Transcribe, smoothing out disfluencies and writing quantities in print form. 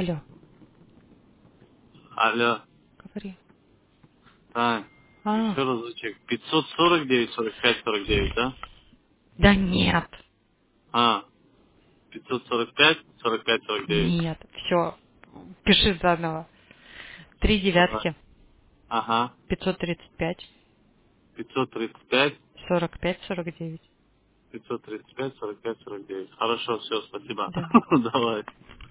Алло, Алло, говори. Тань, А, еще разочек. 549, 45, 49, да? да нет, 545, 45, 49. нет, все, пиши заново. Три Давай. девятки, Ага. 535, 535, 45, 49. 535, 45, 49. Хорошо, все, спасибо. Да. Давай.